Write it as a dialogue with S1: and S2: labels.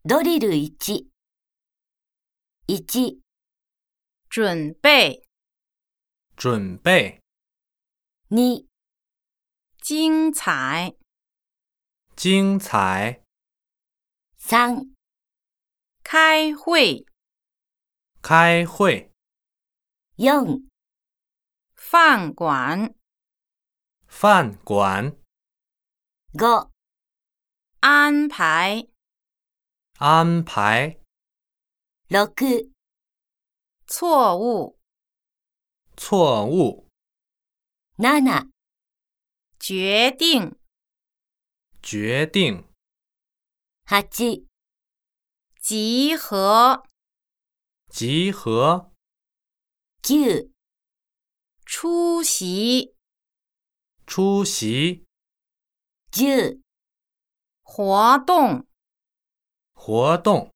S1: ドリル1。1、
S2: 准备、
S3: 准备、
S1: 2、
S2: 精彩、
S3: 精彩、
S1: 3、
S2: 开会、
S3: 开会、
S1: 4、
S2: 饭馆、
S3: 饭馆、
S1: 5、
S2: 安排、
S3: 安排、
S1: 6、
S2: 错误、
S3: 错误、
S1: 7、
S2: 决定、
S3: 决定、
S1: 8、
S2: 集合、
S3: 集合、
S1: 9、
S2: 出席、
S3: 出席、
S1: 10、
S2: 活动。
S3: 活动。